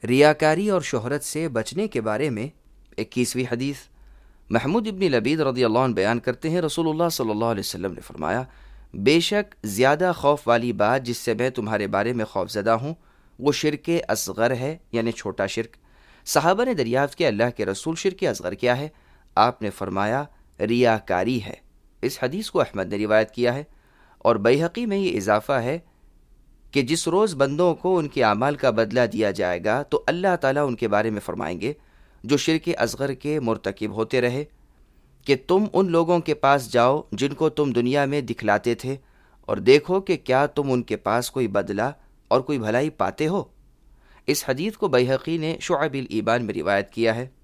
रियाकारी और शोहरत से बचने के बारे में 21वीं हदीस। महमूद इब्न लबीद रज़ियल्लाहु अन्हु बयान करते हैं, रसूलुल्लाह सल्लल्लाहु अलैहि वसल्लम ने फरमाया, बेशक ज़्यादा खौफ वाली बात जिससे मैं तुम्हारे बारे में खौफज़दा हूँ वो शिर्क असगर है, यानी छोटा शिर्क। सहाबा ने दरियाफ्त किया, अल्लाह के रसूल, शिर्क असगर क्या है? आपने फरमाया, रियाकारी है। इस हदीस को अहमद ने रिवायत किया है और बैहक़ी में ये इजाफा है कि जिस रोज़ बंदों को उनके अमाल का बदला दिया जाएगा तो अल्लाह ताला उनके बारे में फरमाएंगे जो शिर्क असगर के मुर्तकिब होते रहे कि तुम उन लोगों के पास जाओ जिनको तुम दुनिया में दिखलाते थे और देखो कि क्या तुम उनके पास कोई बदला और कोई भलाई पाते हो। इस हदीस को बैहक़ी ने शुअबुल ईमान में रिवायत किया है।